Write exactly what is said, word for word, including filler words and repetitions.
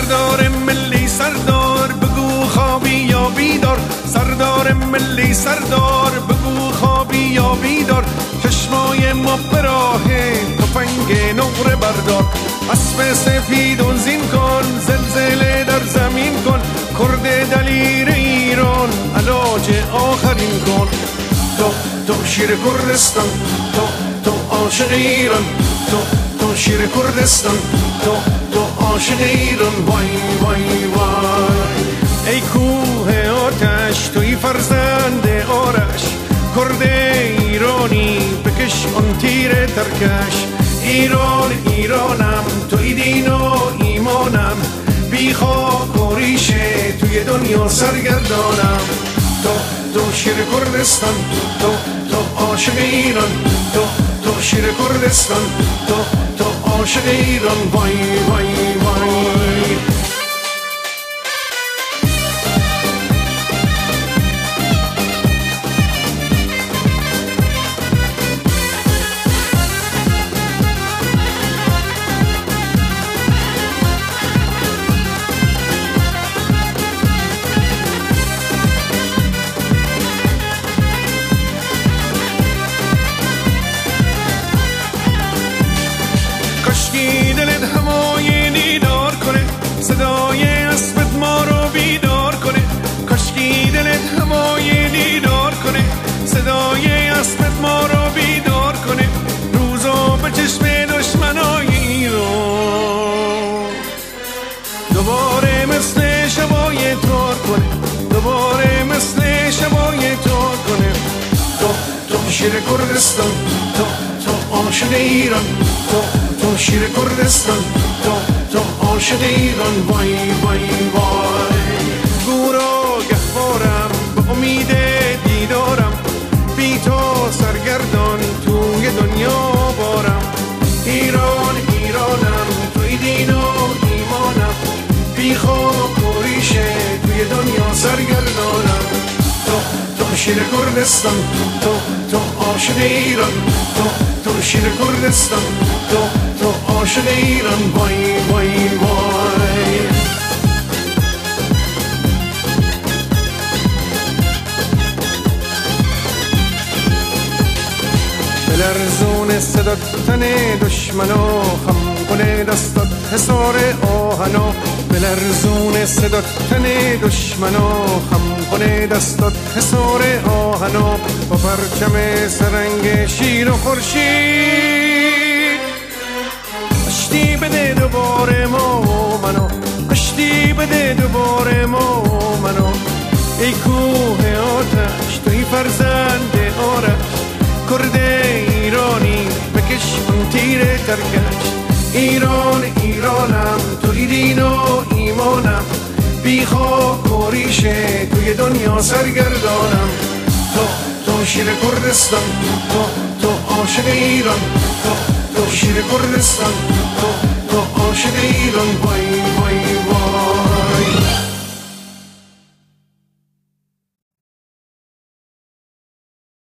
سردار ملی سردار بگو خوابی یا بیدار، سردار ملی سردار بگو خوابی یا بیدار، چشمای ما به راه تفنگ نقره بردار، اسب سفید و زین کن، زلزله در زمین کن، کرد دلیر ایران علاج آخرین کن. تو تو شیر کردستان، تو تو عاشق ایران، تو تو شیر کردستان، تو تو عاشق ایران. وای وای وای ای کوه آتش، توی فرزند آرش، کرد ایرانی بکش آن تیر ترکش. ایران ایرانم، توی دین و ایمانم، بی خاک و ریشه توی دنیا سرگردانم. تو تو شیر کردستان، تو تو عاشق ایران، تو تو شیر کردستان، تو تو عاشق ایران. وای وای وای کاشکی دلت همای دیدار کنه، صدای اسبت ما رو بیدار کنه. کاشکی دلت همای دیدار کنه، صدای اسبت ما رو بیدار کنه. روزا به چشم دشمنای ایران دوباره مثل شبای تار کنه، دوباره مثل شبای تار کنه. تو تو شیر کردستان، تو تو عاشق ایران، تو تو شیر کردستان، تو تو عاشق ایران. وای وای وای گورا گهوارم به امید دیدارم، بی تو سرگردان توی دنیا بارم. ایران ایرانم، توی دین و ایمانم، بی خاک و ریشه توی دنیا سرگردانم. تو تو شیر کردستان، تو تو عاشق ایران، تو تو شیر کردستان، تو تو عاشق ایران. وای وای وای بلرزون صدات تن دشمنا، خم کنه دستات حصار آهنا. بلرزون صدات تن دشمنا، خم کنه دستات حصار آهنا. با پرچم سرنگ شیر و خورشید کشتی بده دوباره ما منو، کشتی بده دوباره ما منو. ای کوه آتش، توی فرزند آرش، کرد ایرانی بکش اون تیر ترکش. ایران ایرانم، توی دین و ایمانم، بی خاک و ریشه توی دنیا سرگردانم. تو تو شیر کردستان، تو تو عاشق ایران، تو تو شیر کردستان، تو تو عاشق ایران. وای وای